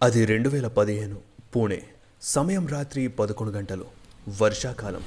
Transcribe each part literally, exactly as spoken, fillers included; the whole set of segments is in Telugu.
అది రెండు వేల పదిహేను పూణే. సమయం రాత్రి పదకొండు గంటలు. వర్షాకాలం.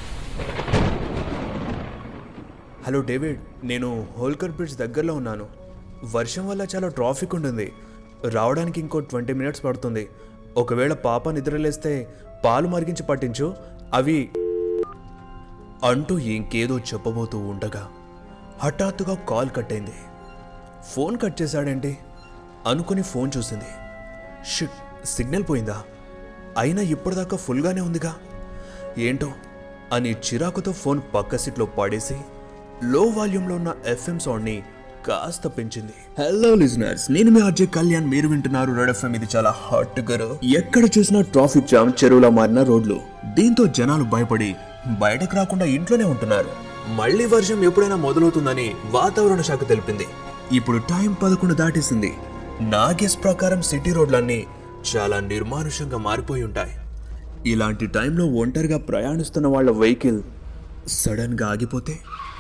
హలో డేవిడ్, నేను హోల్కర్ బ్రిడ్జ్ దగ్గరలో ఉన్నాను. వర్షం వల్ల చాలా ట్రాఫిక్ ఉంటుంది. రావడానికి ఇంకో ట్వంటీ మినిట్స్ పడుతుంది. ఒకవేళ పాప నిద్రలేస్తే పాలు మరిగించి పట్టించు. అవి అంటూ ఇంకేదో చెప్పబోతూ ఉండగా హఠాత్తుగా కాల్ కట్ అయింది. ఫోన్ కట్ చేశాడేంటి అనుకుని ఫోన్ చూసింది. షిట్, సిగ్నల్ పోయిందా? అయినా ఇప్పటిదాకా ఫుల్గానే ఉందిగా, ఏంటో అని చిరాకుతో ఫోన్ పక్క సీట్లో పడేసి లో వాల్యూమ్లో ఉన్న ఎఫ్ఎం సౌండ్ని కాస్త పెంచింది. హలో లిజనర్స్, నేను మీ ఆర్జే కళ్యాణ్. మీరు వింటున్నారు రెడ్ ఎఫ్ఎం. ఇది చాలా హాట్ గా, ఎక్కడ చూసినా ట్రాఫిక్ జామ్, చెరువులా మారిన రోడ్లు. దీంతో జనాలు భయపడి బయటకు రాకుండా ఇంట్లోనే ఉంటున్నారు. మళ్లీ వర్షం ఎప్పుడైనా మొదలవుతుందని వాతావరణ శాఖ తెలిపింది. ఇప్పుడు టైం పదకొండు దాటేసింది. నా గెస్ ప్రకారం సిటీ రోడ్లన్నీ చాలా నిర్మానుషంగా మారిపోయి ఉంటాయి. ఇలాంటి టైంలో ఒంటరిగా ప్రయాణిస్తున్న వాళ్ళ వెహికల్ సడన్ గా ఆగిపోతే?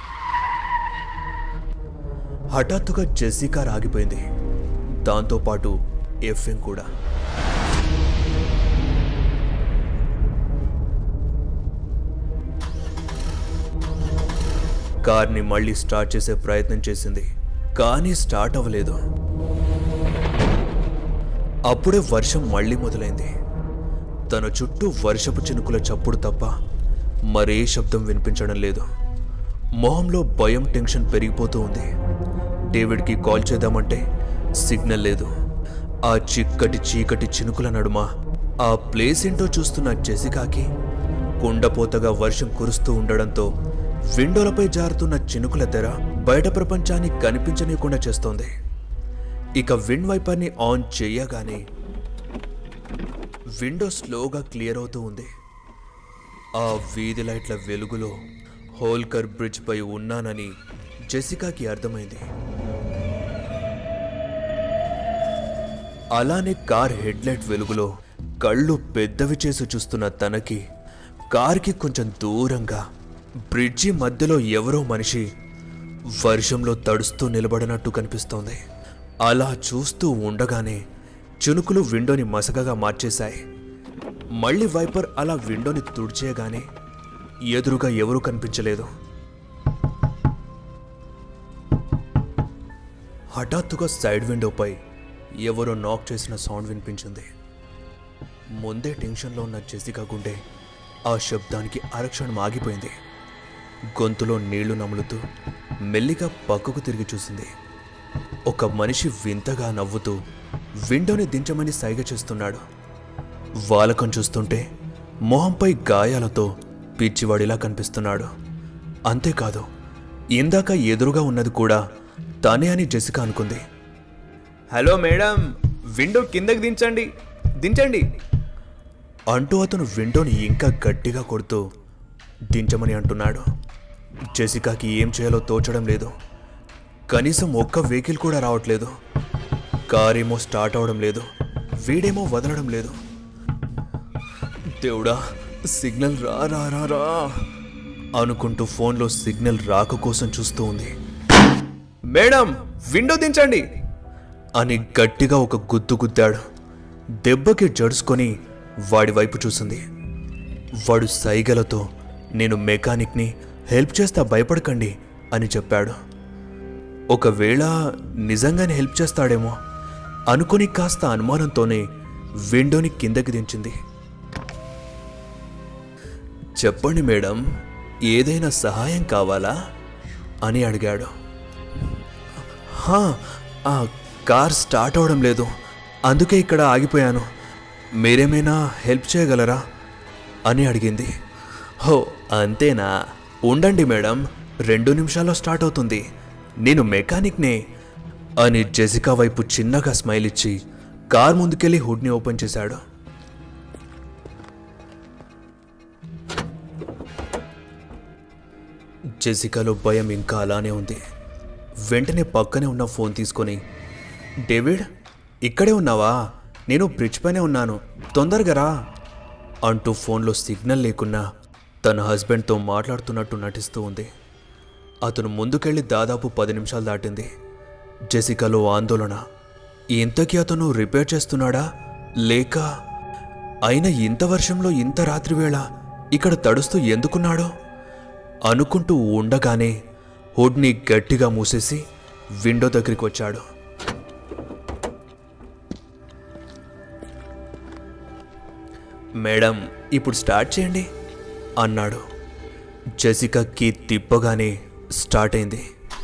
హఠాత్తుగా జెస్సీ కార్ ఆగిపోయింది. దాంతోపాటు ఎఫ్ఎం కూడా. కార్ని మళ్ళీ స్టార్ట్ చేసే ప్రయత్నం చేసింది, కానీ స్టార్ట్ అవ్వలేదు. అప్పుడే వర్షం మళ్ళీ మొదలైంది. తన చుట్టూ వర్షపు చినుకుల చప్పుడు తప్ప మరే శబ్దం వినిపించడం లేదు. మొహంలో భయం, టెన్షన్ పెరిగిపోతూ ఉంది. డేవిడ్కి కాల్ చేద్దామంటే సిగ్నల్ లేదు. ఆ చిక్కటి చీకటి చినుకుల నడుమ ఆ ప్లేస్ ఏంటో చూస్తున్న జెసికాకి కుండపోతగా వర్షం కురుస్తూ ఉండడంతో విండోలపై జారుతున్న చినుకుల తెర బయట ప్రపంచాన్ని కనిపించనీయకుండా చేస్తోంది. ఇక విండ్ వైపర్ని ఆన్ చేయగానే విండో స్లోగా క్లియర్ అవుతూ ఉంది. ఆ వీధి లైట్ల వెలుగులో హోల్కర్ బ్రిడ్జ్ పై ఉన్నానని జెసికాకి అర్థమైంది. అలానే కార్ హెడ్లైట్ వెలుగులో కళ్ళు పెద్దవి చేసి చూస్తున్న తనకి కార్కి కొంచెం దూరంగా బ్రిడ్జి మధ్యలో ఎవరో మనిషి వర్షంలో తడుస్తూ నిలబడినట్టు కనిపిస్తోంది. అలా చూస్తూ ఉండగానే చినుకులు విండోని మసకగా మార్చేశాయి. మళ్ళీ వైపర్ అలా విండోని తుడిచేయగానే ఎదురుగా ఎవరూ కనిపించలేదు. హఠాత్తుగా సైడ్ విండోపై ఎవరో నాక్ చేసిన సౌండ్ వినిపించింది. ముందే టెన్షన్లో ఉన్న జెసికా గుండె ఆ శబ్దానికి అరక్షణం ఆగిపోయింది. గొంతులో నీళ్లు నములుతూ మెల్లిగా పక్కకు తిరిగి చూసింది. ఒక మనిషి వింతగా నవ్వుతూ విండోని దించమని సైగ చేస్తున్నాడు. వాలకం చూస్తుంటే మొహంపై గాయాలతో పిచ్చివాడిలా కనిపిస్తున్నాడు. అంతేకాదు, ఇందాక ఎదురుగా ఉన్నది కూడా తనే అని జెసికా అనుకుంది. హలో మేడం, విండో కిందకి దించండి దించండి అంటూ అతను విండోని ఇంకా గట్టిగా కొడుతూ దించమని అంటున్నాడు. జెసికాకి ఏం చేయాలో తోచడం లేదు. కనీసం ఒక్క వెహికల్ కూడా రావట్లేదు. కారేమో స్టార్ట్ అవడం లేదు, వీడేమో వదలడం లేదు. దేవుడా, సిగ్నల్ రా రా రా రా అనుకుంటూ ఫోన్లో సిగ్నల్ రాక కోసం చూస్తూ ఉంది. మేడం, విండో దించండి అని గట్టిగా ఒక గుద్దు గుద్దాడు. దెబ్బకి జడుసుకొని వాడి వైపు చూసింది. వాడు సైగలతో నేను మెకానిక్ని, హెల్ప్ చేస్తా, భయపడకండి అని చెప్పాడు. ఒకవేళ నిజంగానే హెల్ప్ చేస్తాడేమో అనుకుని కాస్త అనుమానంతోనే విండోని కిందకి దించింది. చెప్పండి మేడం, ఏదైనా సహాయం కావాలా అని అడిగాడు. హా, ఆ కార్ స్టార్ట్ అవడం లేదు, అందుకే ఇక్కడ ఆగిపోయాను. మీరేమైనా హెల్ప్ చేయగలరా అని అడిగింది. హో అంతేనా, ఉండండి మేడం, రెండు నిమిషాల్లో స్టార్ట్ అవుతుంది, నేను మెకానిక్నే అని జెసికా వైపు చిన్నగా స్మైల్ ఇచ్చి కార్ ముందుకెళ్ళి హుడ్ని ఓపెన్ చేశాడు. జెసికాలో భయం ఇంకా అలానే ఉంది. వెంటనే పక్కనే ఉన్న ఫోన్ తీసుకొని, డేవిడ్ ఇక్కడే ఉన్నావా? నేను బ్రిడ్జ్ పైనే ఉన్నాను, తొందరగా రా అంటూ ఫోన్లో సిగ్నల్ లేకున్నా తన హస్బెండ్తో మాట్లాడుతున్నట్టు నటిస్తూ ఉంది. అతను ముందుకెళ్ళి దాదాపు పది నిమిషాలు దాటింది. జెసికాలో ఆందోళన. ఇంతకీ అతను రిపేర్ చేస్తున్నాడా లేక అయినా ఇంత వర్షంలో ఇంత రాత్రివేళ ఇక్కడ తడుస్తూ ఎందుకున్నాడో అనుకుంటూ ఉండగానే హుడ్ని గట్టిగా మూసేసి విండో దగ్గరికి వచ్చాడు. మేడం, ఇప్పుడు స్టార్ట్ చేయండి అన్నాడు. జెసికా కీ తిప్పగానే స్టార్ట్ అయింది.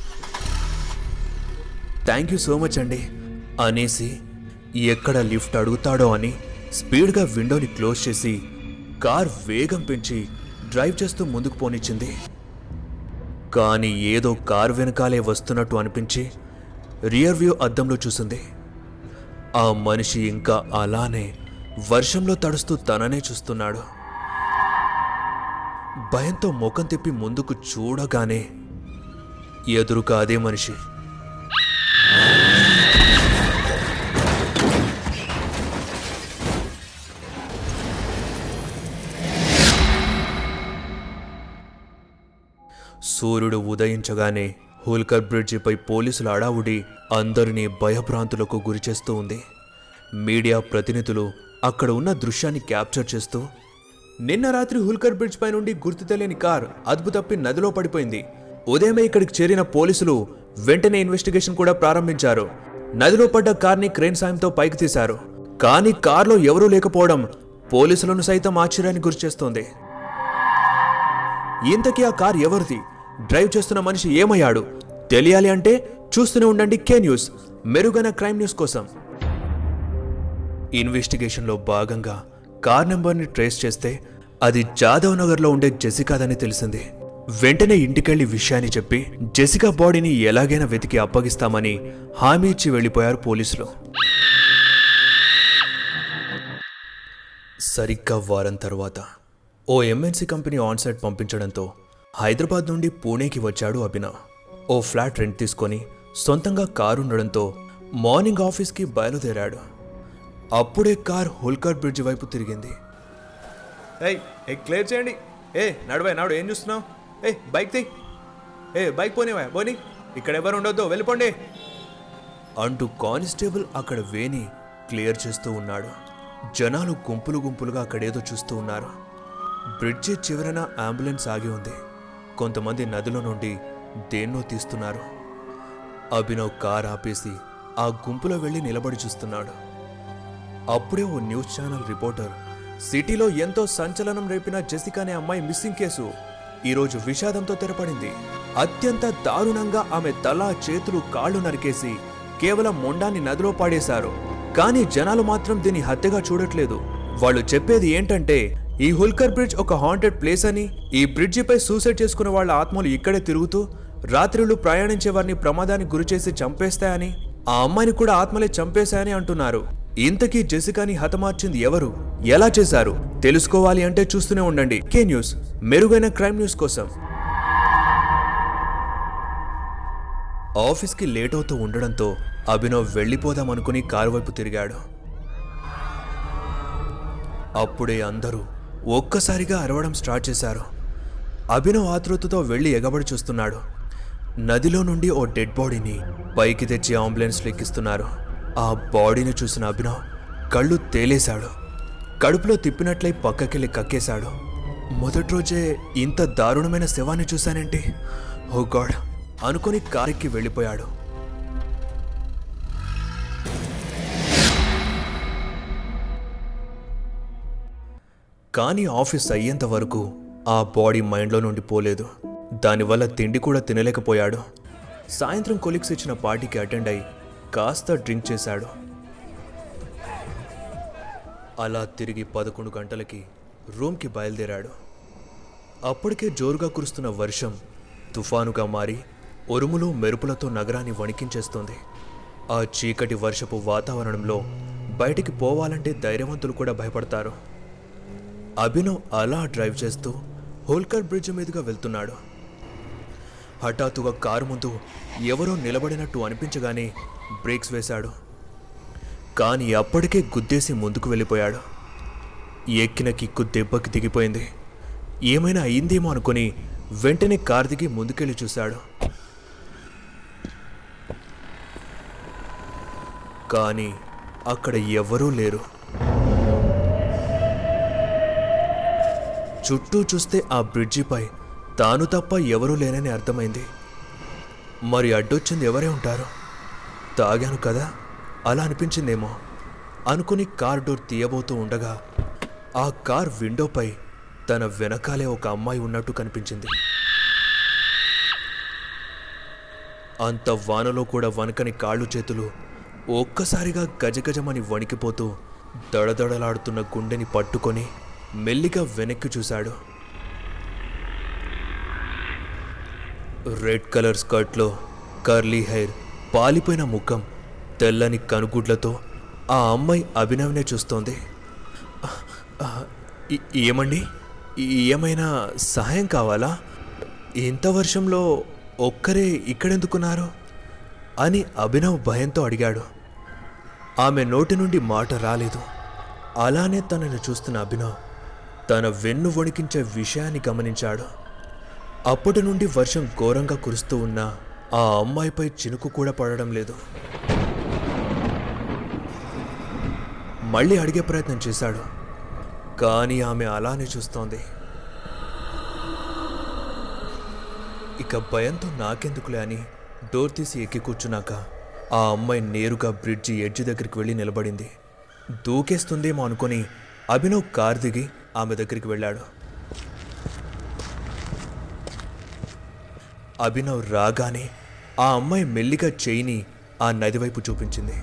థ్యాంక్ యూ సో మచ్ అండి అనేసి ఎక్కడ లిఫ్ట్ అడుగుతాడో అని స్పీడ్గా విండోని క్లోజ్ చేసి కార్ వేగం పెంచి డ్రైవ్ చేస్తూ ముందుకు పోనిచ్చింది. కానీ ఏదో కార్ వెనకాలే వస్తున్నట్టు అనిపించి రియర్ వ్యూ అద్దంలో చూసింది. ఆ మనిషి ఇంకా అలానే వర్షంలో తడుస్తూ తననే చూస్తున్నాడు. భయంతో ముఖం తిప్పి ముందుకు చూడగానే ఎదురుగా అదే మనిషి. సూర్యుడు ఉదయించగానే హోల్కర్ బ్రిడ్జిపై పోలీసుల అడావుడి అందరినీ భయభ్రాంతులకు గురిచేస్తూ ఉంది. మీడియా ప్రతినిధులు అక్కడ ఉన్న దృశ్యాన్ని క్యాప్చర్ చేస్తూ, నిన్న రాత్రి హుల్కర్ బ్రిడ్జ్ పై నుండి గుర్తు తెలియని కార్ అదుపు తప్పి నదిలో పడిపోయింది. ఉదయమే ఇక్కడికి చేరిన పోలీసులు వెంటనే ఇన్వెస్టిగేషన్ కూడా ప్రారంభించారు. నదిలో పడ్డ కార్ని క్రేన్ సాయంతో పైకి తీశారు. కానీ కార్లో ఎవరూ లేకపోవడం పోలీసులను సైతం ఆశ్చర్యానికి గురిచేస్తోంది. ఇంతకీ ఆ కార్ ఎవరిది? డ్రైవ్ చేస్తున్న మనిషి ఏమయ్యాడు? తెలియాలి అంటే చూస్తూనే ఉండండి కే న్యూస్, మెరుగైన క్రైమ్ న్యూస్ కోసం. ఇన్వెస్టిగేషన్లో భాగంగా కార్ నెంబర్ని ట్రేస్ చేస్తే అది జాదవ్ నగర్లో ఉండే జెసికాదని తెలిసింది. వెంటనే ఇంటికెళ్లి విషయాన్ని చెప్పి జెసికా బాడీని ఎలాగైనా వెతికి అప్పగిస్తామని హామీ ఇచ్చి వెళ్లిపోయారు పోలీసులు. సరిగ్గా వారం తర్వాత ఓ ఎంఎన్సీ కంపెనీ ఆన్సైట్ పంపించడంతో హైదరాబాద్ నుండి పూణేకి వచ్చాడు అభినవ్. ఓ ఫ్లాట్ రెంట్ తీసుకొని సొంతంగా కారు ఉండడంతో మార్నింగ్ ఆఫీస్కి బయలుదేరాడు. అప్పుడే కార్ హోల్కర్ బ్రిడ్జ్ వైపు తిరిగింది. ఏయ్ ఏ క్లియర్ చేయండి. ఏ నడువా నాడు ఏం చూస్తున్నావు? ఏ బైక్ తీ. ఏ బైక్ పోనేవా పోనీ, ఇక్కడ ఎవరు ఉండొద్దు, వెళ్ళిపోండి అంటూ కానిస్టేబుల్ అక్కడ వేని క్లియర్ చేస్తూ ఉన్నాడు. జనాలు గుంపులు గుంపులుగా అక్కడేదో చూస్తూ ఉన్నారు. బ్రిడ్జి చివరన అంబులెన్స్ ఆగి ఉంది. కొంతమంది నదిలో నుండి దేన్నో తీస్తున్నారు. అభినవ్ కార్ ఆపేసి ఆ గుంపులో వెళ్ళి నిలబడి చూస్తున్నాడు. అప్పుడే ఓ న్యూస్ ఛానల్ రిపోర్టర్, సిటీలో ఎంతో సంచలనం రేపిన జెసికా అనే అమ్మాయి మిస్సింగ్ కేసు ఈరోజు విషాదంతో తెరపడింది. అత్యంత దారుణంగా ఆమె తల, చేతులు, కాళ్ళు నరికేసి కేవలం మొండాన్ని నదిలో పాడేశారు. కానీ జనాలు మాత్రం దీన్ని హత్యగా చూడట్లేదు. వాళ్ళు చెప్పేది ఏంటంటే ఈ హుల్కర్ బ్రిడ్జ్ ఒక హాంటెడ్ ప్లేస్ అని, ఈ బ్రిడ్జిపై సూసైడ్ చేసుకున్న వాళ్ళ ఆత్మలు ఇక్కడే తిరుగుతూ రాత్రిళ్ళు ప్రయాణించే వారిని ప్రమాదానికి గురిచేసి చంపేస్తాయని, ఆ అమ్మాయిని కూడా ఆత్మలే చంపేశాయని అంటున్నారు. ఇంతకీ జెసికాని హతమార్చింది ఎవరు, ఎలా చేశారు తెలుసుకోవాలి అంటే చూస్తూనే ఉండండి కే న్యూస్, మెరుగైన క్రైమ్ న్యూస్ కోసం. ఆఫీస్కి లేట్ అవుతూ ఉండడంతో అభినవ్ వెళ్ళిపోదామనుకుని కారు వైపు తిరిగాడు. అప్పుడే అందరూ ఒక్కసారిగా అరవడం స్టార్ట్ చేశారు. అభినవ్ ఆతృతతో వెళ్లి ఎగబడి చూస్తున్నాడు. నదిలో నుండి ఓ డెడ్ బాడీని పైకి తెచ్చి అంబులెన్స్లో ఎక్కిస్తున్నారు. ఆ బాడీని చూసిన అభినవ్ కళ్ళు తేలేశాడు. కడుపులో తిప్పినట్లయి పక్కకెళ్ళి కక్కేశాడు. మొదటి రోజే ఇంత దారుణమైన శవాన్ని చూశానేంటి, ఓ గాడ్ అనుకుని కారెక్కి వెళ్ళిపోయాడు. కానీ ఆఫీస్ అయ్యేంత వరకు ఆ బాడీ మైండ్లో నుండి పోలేదు. దానివల్ల తిండి కూడా తినలేకపోయాడు. సాయంత్రం కొలీగ్స్ ఇచ్చిన పార్టీకి అటెండ్ అయి కాస్త డ్రింక్ చేశాడు. అలా తిరిగి పదకొండు గంటలకి రూమ్కి బయలుదేరాడు. అప్పటికే జోరుగా కురుస్తున్న వర్షం తుఫానుగా మారి ఉరుములు మెరుపులతో నగరాన్ని వణికించేస్తోంది. ఆ చీకటి వర్షపు వాతావరణంలో బయటికి పోవాలంటే ధైర్యవంతులు కూడా భయపడతారు. అభినవ్ అలా డ్రైవ్ చేస్తూ హోల్కర్ బ్రిడ్జ్ మీదుగా వెళ్తున్నాడు. హఠాత్తుగా కారు ముందు ఎవరో నిలబడినట్టు అనిపించగానే బ్రేక్స్ వేశాడు. కానీ అప్పటికే గుద్దేసి ముందుకు వెళ్ళిపోయాడు. ఎక్కిన కిక్కు దెబ్బకి దిగిపోయింది. ఏమైనా అయిందేమో అనుకుని వెంటనే కారు దిగి ముందుకెళ్ళి చూశాడు. కానీ అక్కడ ఎవ్వరూ లేరు. చుట్టూ చూస్తే ఆ బ్రిడ్జిపై తాను తప్ప ఎవరూ లేనని అర్థమైంది. మరి అడ్డొచ్చింది ఎవరే ఉంటారు? తాగాను కదా, అలా అనిపించిందేమో అనుకుని కార్ డోర్ తీయబోతూ ఉండగా ఆ కార్ విండోపై తన వెనకాలే ఒక అమ్మాయి ఉన్నట్టు కనిపించింది. అంత వానలో కూడా వణకని కాళ్ళు చేతులు ఒక్కసారిగా గజగజమని వణికిపోతూ దడదడలాడుతున్న గుండెని పట్టుకొని మెల్లిగా వెనక్కి చూశాడు. రెడ్ కలర్ స్కర్ట్లో కర్లీ హెయిర్, పాలిపోయిన ముఖం, తెల్లని కనుగుడ్లతో ఆ అమ్మాయి అభినవ్నే చూస్తోంది. ఏమండి, ఏమైనా సహాయం కావాలా? ఇంత వర్షంలో ఒక్కరే ఇక్కడెందుకున్నారు అని అభినవ్ భయంతో అడిగాడు. ఆమె నోటి నుండి మాట రాలేదు. అలానే తనను చూస్తున్న అభినవ్ తన వెన్ను వణికించే విషయాన్ని గమనించాడు. అప్పటి నుండి వర్షం ఘోరంగా కురుస్తూ ఉన్నా ఆ అమ్మాయిపై చినుకు కూడా పడడం లేదు. మళ్ళీ అడిగే ప్రయత్నం చేశాడు, కానీ ఆమె అలానే చూస్తోంది. ఇక భయంతో నాకెందుకులే అని డోర్ తీసి ఎక్కి కూర్చున్నాక ఆ అమ్మాయి నేరుగా బ్రిడ్జి ఎడ్జ్ దగ్గరికి వెళ్ళి నిలబడింది. దూకేస్తుందేమో అనుకుని అభినవ్ కార్ దిగి ఆమె దగ్గరికి వెళ్ళాడు. అభినవ్ రాగానే ఆ అమ్మాయి మెల్లిగా చేయిని ఆ నది వైపు చూపించింది.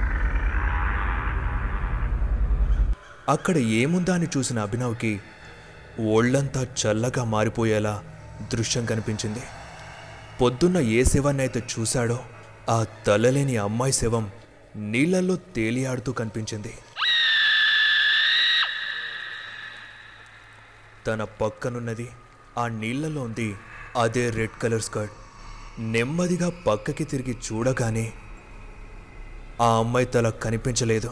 అక్కడ ఏముందా అని చూసిన అభినవ్కి ఒళ్ళంతా చల్లగా మారిపోయేలా దృశ్యం కనిపించింది. పొద్దున్న ఏ శవాన్నైతే చూశాడో ఆ తలలేని అమ్మాయి శవం నీళ్లలో తేలియాడుతూ కనిపించింది. తన పక్కనున్నది ఆ నీళ్లలో ఉంది అదే రెడ్ కలర్ స్కర్ట్. నెమ్మదిగా పక్కకి తిరిగి చూడగానే ఆ అమ్మాయి తల కనిపించలేదు.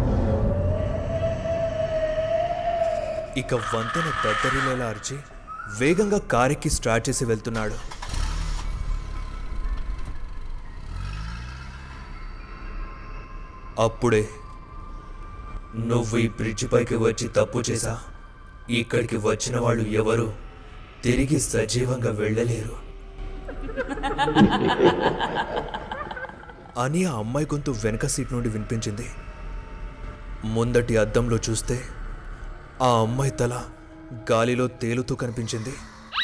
ఇక వంతెన దద్దరిల్లేలా అరిచి వేగంగా కారెక్కి స్టార్ట్ చేసి వెళ్తున్నాడు. అప్పుడే, నువ్వు ఈ బ్రిడ్జి పైకి వచ్చి తప్పు చేశా, ఇక్కడికి వచ్చిన వాళ్ళు ఎవరు తిరిగి సజీవంగా వెళ్ళలేరు అని ఆ అమ్మాయి గొంతు వెనక సీట్ నుండి వినిపించింది. ముందటి అద్దంలో చూస్తే ఆ అమ్మాయి తల గాలిలో తేలుతూ కనిపించింది.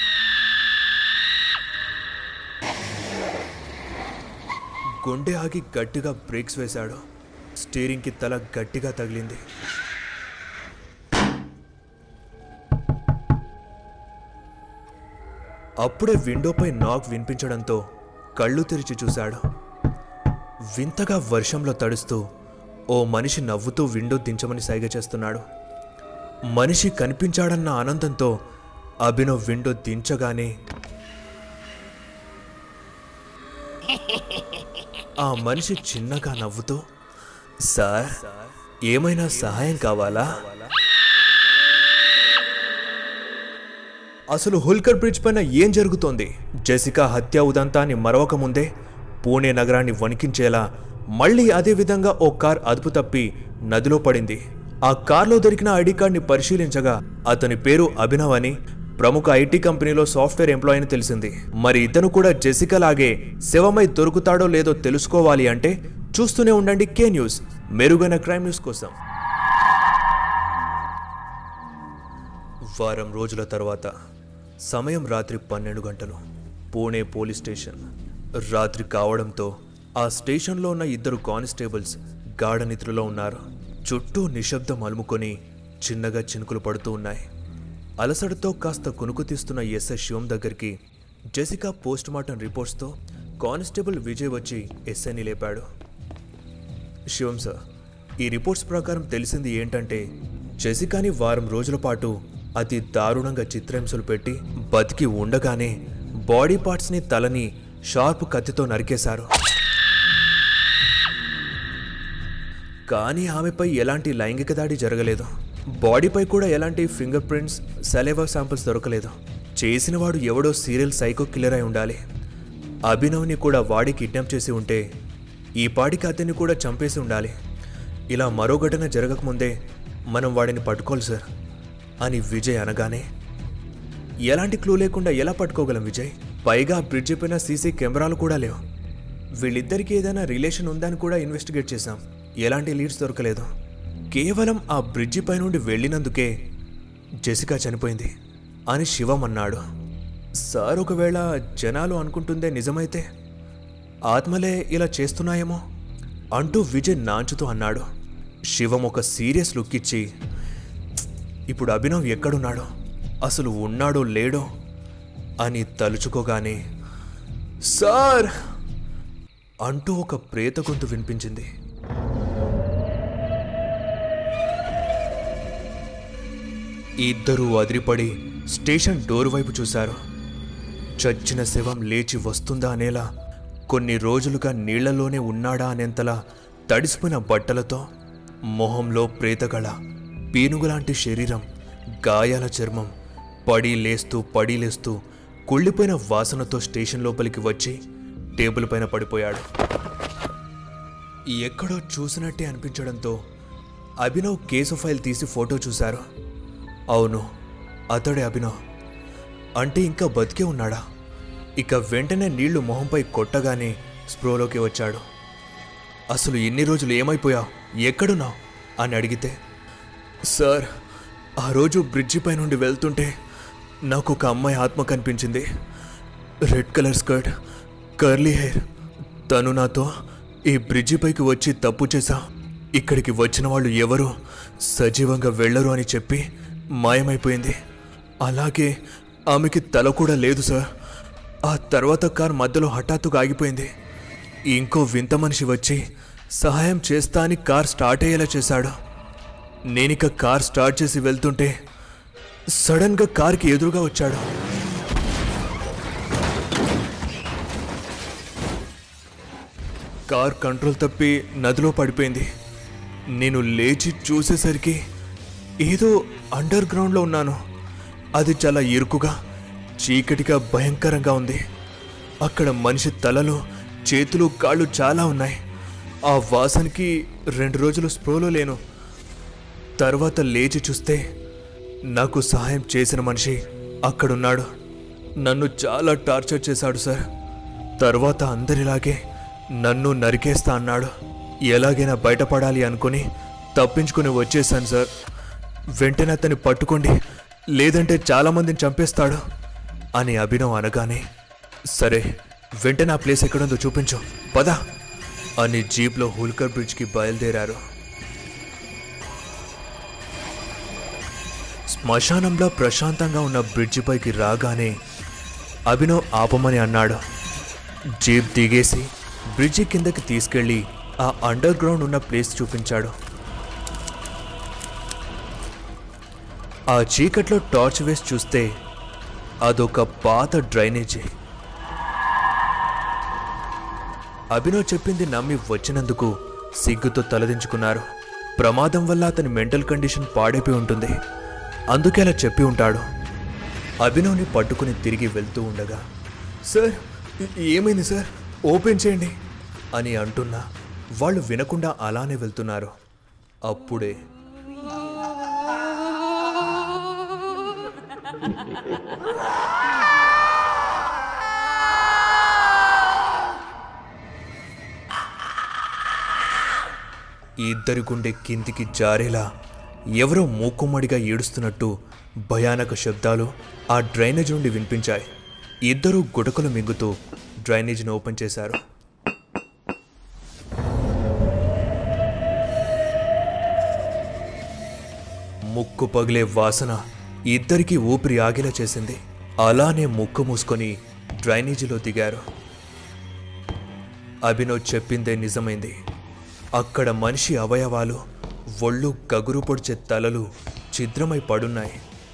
గుండె ఆగి గట్టిగా బ్రేక్స్ వేశాడు. స్టీరింగ్కి తల గట్టిగా తగిలింది. అప్పుడే విండోపై నాక్ వినిపించడంతో కళ్ళు తెరిచి చూశాడు. వింతగా వర్షంలో తడుస్తూ ఓ మనిషి నవ్వుతూ విండో దించమని సైగ చేస్తున్నాడు. మనిషి కనిపించాడన్న ఆనందంతో అభినవ్ విండో దించగానే ఆ మనిషి చిన్నగా నవ్వుతూ, సార్, ఏమైనా సహాయం కావాలా? అసలు హోల్కర్ బ్రిడ్జ్ పైన ఏం జరుగుతోంది? జెసికా హత్య ఉదంతాన్ని మరవక ముందే పూణే నగరాన్ని వణికించేలా మళ్ళీ అదే విధంగా ఓ కార్ అదుపు తప్పి నదిలో పడింది. ఆ కార్లో దొరికిన ఐడి కార్డ్ని పరిశీలించగా అతని పేరు అభినవ్ అని, ప్రముఖ ఐటీ కంపెనీలో సాఫ్ట్వేర్ ఎంప్లాయీ అని తెలిసింది. మరి ఇతను కూడా జెసికా లాగే శవమై దొరుకుతాడో లేదో తెలుసుకోవాలి అంటే చూస్తూనే ఉండండి కే న్యూస్, మెరుగైన క్రైమ్ న్యూస్ కోసం. వారం రోజుల తర్వాత సమయం రాత్రి పన్నెండు గంటలు. Pune police station. రాత్రి కావడంతో ఆ స్టేషన్లో ఉన్న ఇద్దరు కానిస్టేబుల్స్ గాఢ నిద్రలో ఉన్నారు. చుట్టూ నిశ్శబ్దం అలుముకొని చిన్నగా చినుకులు పడుతూ ఉన్నాయి. అలసటతో కాస్త కునుకు తీస్తున్న ఎస్ఐ శివం దగ్గరికి జెసికా పోస్ట్ మార్టం రిపోర్ట్స్తో కానిస్టేబుల్ విజయ్ వచ్చి ఎస్ఐని లేపాడు. శివం సార్, ఈ రిపోర్ట్స్ ప్రకారం తెలిసింది ఏంటంటే జెసికాని వారం రోజుల పాటు అతి దారుణంగా చిత్రహింసలు పెట్టి బతికి ఉండగానే బాడీ పార్ట్స్ని, తలని షార్ప్ కత్తితో నరికేశారు. కానీ ఆమెపై ఎలాంటి లైంగిక దాడి జరగలేదు. బాడీపై కూడా ఎలాంటి ఫింగర్ ప్రింట్స్, సలైవా శాంపిల్స్ దొరకలేదు. చేసినవాడు ఎవడో సీరియల్ సైకో కిల్లర్ అయి ఉండాలి. అభినవ్ని కూడా వాడి కిడ్నాప్ చేసి ఉంటే ఈ పాటికి అతన్ని కూడా చంపేసి ఉండాలి. ఇలా మరో ఘటన జరగకముందే మనం వాడిని పట్టుకోవాలి సార్ అని విజయ్ అనగానే ఎలాంటి క్లూ లేకుండా ఎలా పట్టుకోగలం విజయ్? పైగా బ్రిడ్జి పైన సీసీ కెమెరాలు కూడా లేవు. వీళ్ళిద్దరికీ ఏదైనా రిలేషన్ ఉందని కూడా ఇన్వెస్టిగేట్ చేశాం. ఎలాంటి లీడ్స్ దొరకలేదు. కేవలం ఆ బ్రిడ్జి పై నుండి వెళ్ళినందుకే జెసికా చనిపోయింది అని శివం అన్నాడు. సార్, ఒకవేళ జనాలు అనుకుంటుందే నిజమైతే ఆత్మలే ఇలా చేస్తున్నాయేమో అంటూ విజయ్ నాంచుతూ అన్నాడు. శివం ఒక సీరియస్ లుక్ ఇచ్చి, ఇప్పుడు అభినవ్ ఎక్కడున్నాడో, అసలు ఉన్నాడో లేడో అని తలుచుకోగానే సార్ అంటూ ఒక ప్రేత గొంతు వినిపించింది. ఇద్దరూ అదిరిపడి స్టేషన్ డోర్ వైపు చూశారు. చచ్చిన శవం లేచి వస్తుందా అనేలా, కొన్ని రోజులుగా నీళ్లలోనే ఉన్నాడా అనేంతలా తడిసిపోయిన బట్టలతో, మొహంలో ప్రేతగళ, పీనుగులాంటి శరీరం, గాయాల చర్మం, పడి లేస్తూ పడి లేస్తూ కుళ్ళిపోయిన వాసనతో స్టేషన్ లోపలికి వచ్చి టేబుల్ పైన పడిపోయాడు. ఎక్కడో చూసినట్టే అనిపించడంతో అభినవ్ కేసు ఫైల్ తీసి ఫోటో చూశారు. అవును, అతడే అభినవ్. అంటే ఇంకా బతికే ఉన్నాడా? ఇక వెంటనే నీళ్లు మొహంపై కొట్టగానే స్ప్రోలోకి వచ్చాడు. అసలు ఎన్ని రోజులు ఏమైపోయావు, ఎక్కడున్నావు అని అడిగితే, సార్, ఆ రోజు బ్రిడ్జి పై నుండి వెళ్తుంటే నాకు ఒక అమ్మాయి ఆత్మ కనిపించింది. Red colour skirt, curly hair. తను నాతో ఈ బ్రిడ్జి పైకి వచ్చి తప్పు చేశా, ఇక్కడికి వచ్చిన వాళ్ళు ఎవరు సజీవంగా వెళ్ళరు అని చెప్పి మాయమైపోయింది. అలాగే ఆమెకి తల కూడా లేదు సార్. ఆ తర్వాత కార్ మధ్యలో హఠాత్తుగా ఆగిపోయింది. ఇంకో వింత మనిషి వచ్చి సహాయం చేస్తా అని కార్ స్టార్ట్ అయ్యేలా చేశాడు. నేనిక కార్ స్టార్ట్ చేసి వెళ్తుంటే సడన్గా కార్కి ఎదురుగా వచ్చాడు. కార్ కంట్రోల్ తప్పి నదిలో పడిపోయింది. నేను లేచి చూసేసరికి ఏదో అండర్ గ్రౌండ్లో ఉన్నాను. అది చాలా ఇరుకుగా, చీకటిగా, భయంకరంగా ఉంది. అక్కడ మనిషి తలలు, చేతులు, కాళ్ళు చాలా ఉన్నాయి. ఆ వాసనకి రెండు రోజులు స్ప్రోలో లేను. తర్వాత లేచి చూస్తే నాకు సహాయం చేసిన మనిషి అక్కడున్నాడు. నన్ను చాలా టార్చర్ చేశాడు సార్. తర్వాత అందరిలాగే నన్ను నరికేస్తా అన్నాడు. ఎలాగైనా బయటపడాలి అనుకుని తప్పించుకుని వచ్చేసాను సార్. వెంటనే అతన్ని పట్టుకోండి, లేదంటే చాలామందిని చంపేస్తాడు అని అభినవ్ అనగానే, సరే వెంటనే ఆ ప్లేస్ ఎక్కడుందో చూపించు, పద అని జీప్లో హోల్కర్ బ్రిడ్జ్కి బయలుదేరారు. శ్మశానంలో ప్రశాంతంగా ఉన్న బ్రిడ్జి పైకి రాగానే అభినవ్ ఆపమని అన్నాడు. జీప్ దిగేసి బ్రిడ్జి కిందకి తీసుకెళ్లి ఆ అండర్ గ్రౌండ్ ఉన్న ప్లేస్ చూపించాడు. ఆ చీకట్లో టార్చ్ వేసి చూస్తే అదొక పాత డ్రైనేజీ. అభినవ్ చెప్పింది నమ్మి వచ్చినందుకు సిగ్గుతో తలదించుకున్నారు. ప్రమాదం వల్ల అతని మెంటల్ కండిషన్ పాడైపోయి ఉంటుంది, అందుకే అలా చెప్పి ఉంటాడు. అభినవ్ని పట్టుకుని తిరిగి వెళ్తూ ఉండగా, సార్ ఏమైంది సార్, ఓపెన్ చేయండి అని అంటున్నా వాళ్ళు వినకుండా అలానే వెళ్తున్నారు. అప్పుడే ఇద్దరి గుండె కిందికి జారేలా ఎవరో మూకుమ్మడిగా ఏడుస్తున్నట్టు భయానక శబ్దాలు ఆ డ్రైనేజ్ నుండి వినిపించాయి. ఇద్దరూ గుటకలు మింగుతూ డ్రైనేజ్ని ఓపెన్ చేశారు. ముక్కు పగిలే వాసన ఇద్దరికీ ఊపిరి ఆగేలా చేసింది. అలానే ముక్కు మూసుకొని డ్రైనేజీలో దిగారు. అభినవ్ చెప్పిందే నిజమైంది. అక్కడ మనిషి అవయవాలు, ఒళ్ళు గగురు పొడిచే తలలు ఛిద్రమై పడున్నాయి.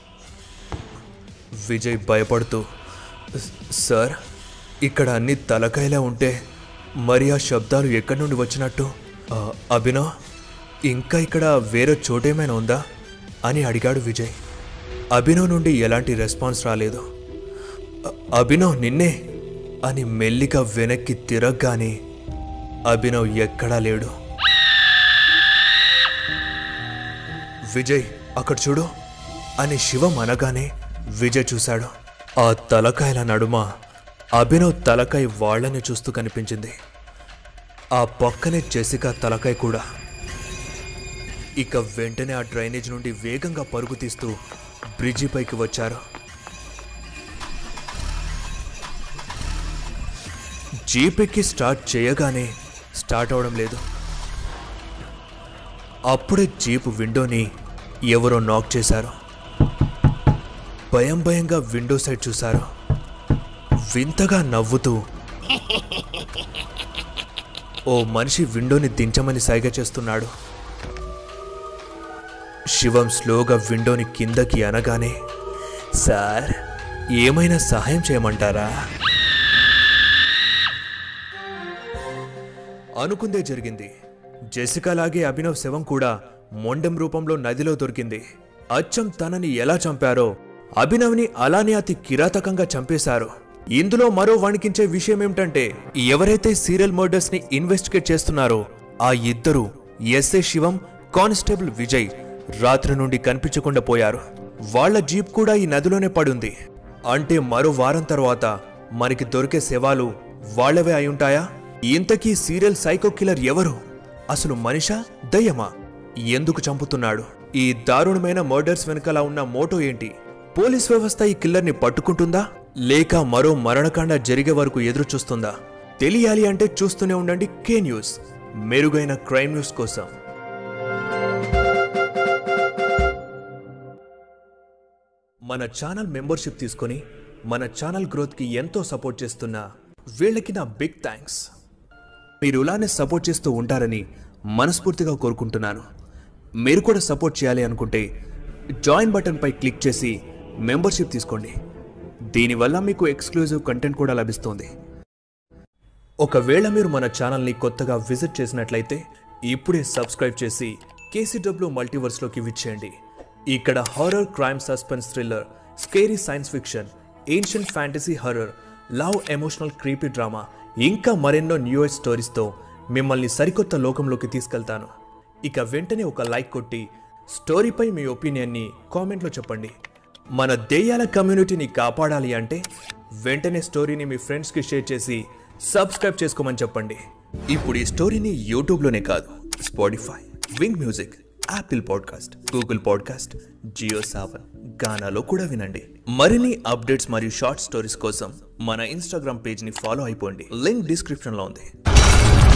విజయ్ భయపడుతూ, సార్ ఇక్కడ అన్ని తలకాయలా ఉంటే మరి ఆ శబ్దాలు ఎక్కడి నుండి వచ్చినట్టు? అభినవ్, ఇంకా ఇక్కడ వేరే చోటేమైనా ఉందా అని అడిగాడు విజయ్. అభినవ్ నుండి ఎలాంటి రెస్పాన్స్ రాలేదు. అభినవ్ నిన్నే అని మెల్లిగా వెనక్కి తిరగగానే అభినవ్ ఎక్కడా లేడు. విజయ్ అక్కడ చూడు అని శివం అనగానే విజయ్ చూశాడు. ఆ తలకాయల నడుమ అభినవ్ తలకాయ వాళ్లని చూస్తూ కనిపించింది. ఆ పక్కనే జెసికా తలకాయ కూడా. ఇక వెంటనే ఆ డ్రైనేజ్ నుండి వేగంగా పరుగు తీస్తూ బ్రిడ్జి పైకి వచ్చారు. జీప్ ఎక్కి స్టార్ట్ చేయగానే స్టార్ట్ అవడం లేదు. అప్పుడే జీప్ విండోని ఎవరో నాక్ చేశారు. భయం భయంగా విండో సైడ్ చూశారు. వింతగా నవ్వుతూ ఓ మనిషి విండోని దించమని సైగ చేస్తున్నాడు. శివం స్లోగా విండోని కిందకి అనగానే, సార్ ఏమైనా సహాయం చేయమంటారా? అనుకుందే జరిగింది. జెసికా లాగే అభినవ్ శవం కూడా మొండెం రూపంలో నదిలో దొరికింది. అచ్చం తనని ఎలా చంపారో అభినవ్ని అలానే అతి కిరాతకంగా చంపేశారు. ఇందులో మరో వణికించే విషయం ఏమిటంటే, ఎవరైతే సీరియల్ మర్డర్స్ ని ఇన్వెస్టిగేట్ చేస్తున్నారో ఆ ఇద్దరు ఎస్ఏ శివం, కానిస్టేబుల్ విజయ్ రాత్రి నుండి కనిపించకుండా పోయారు. వాళ్ల జీప్ కూడా ఈ నదిలోనే పడుంది. అంటే మరో వారం తర్వాత మనకి దొరికే శవాలు వాళ్లవే అయి ఇంతకీ సీరియల్ సైకో కిల్లర్ ఎవరు? అసలు మనిషా దయ్యమా? ఎందుకు చంపుతున్నాడు? ఈ దారుణమైన మర్డర్స్ వెనకాల ఉన్న మోటో ఏంటి? పోలీస్ వ్యవస్థ ఈ కిల్లర్ని పట్టుకుంటుందా లేక మరో మరణకాండ జరిగే వరకు ఎదురు చూస్తుందా? తెలియాలి అంటే చూస్తూనే ఉండండి కే న్యూస్, మెరుగైన క్రైమ్ న్యూస్ కోసం. మన ఛానల్ మెంబర్షిప్ తీసుకొని మన ఛానల్ గ్రోత్కి ఎంతో సపోర్ట్ చేస్తున్న వీళ్ళకి నా బిగ్ థ్యాంక్స్. మీరు ఇలానే సపోర్ట్ చేస్తూ ఉంటారని మనస్ఫూర్తిగా కోరుకుంటున్నాను. మీరు కూడా సపోర్ట్ చేయాలి అనుకుంటే జాయిన్ బటన్పై క్లిక్ చేసి మెంబర్షిప్ తీసుకోండి. దీనివల్ల మీకు ఎక్స్క్లూజివ్ కంటెంట్ కూడా లభిస్తుంది. ఒకవేళ మీరు మన ఛానల్ని కొత్తగా విజిట్ చేసినట్లయితే ఇప్పుడే సబ్స్క్రైబ్ చేసి కేసీడబ్ల్యూ మల్టీవర్స్లోకి విచ్చేయండి. ఇక్కడ horror, crime, suspense, thriller, scary science fiction, ancient fantasy, horror, love, emotional, creepy drama ఇంకా మరెన్నో న్యూ ఏజ్ స్టోరీస్తో మిమ్మల్ని సరికొత్త లోకంలోకి తీసుకెళ్తాను. ఇక వెంటనే ఒక లైక్ కొట్టి స్టోరీపై మీ ఒపీనియన్ని కామెంట్లో చెప్పండి. మన దెయ్యాల కమ్యూనిటీని కాపాడాలి అంటే వెంటనే స్టోరీని మీ ఫ్రెండ్స్కి షేర్ చేసి సబ్స్క్రైబ్ చేసుకోమని చెప్పండి. ఇప్పుడు ఈ స్టోరీని యూట్యూబ్లోనే కాదు, Spotify, Wynk music, Apple podcast, Google podcast, Jio Saavn, గానాలో కూడా వినండి. మరిన్ని అప్డేట్స్ మరియు షార్ట్ స్టోరీస్ కోసం మన ఇన్స్టాగ్రామ్ పేజ్ని ఫాలో అయిపోండి. లింక్ డిస్క్రిప్షన్లో ఉంది.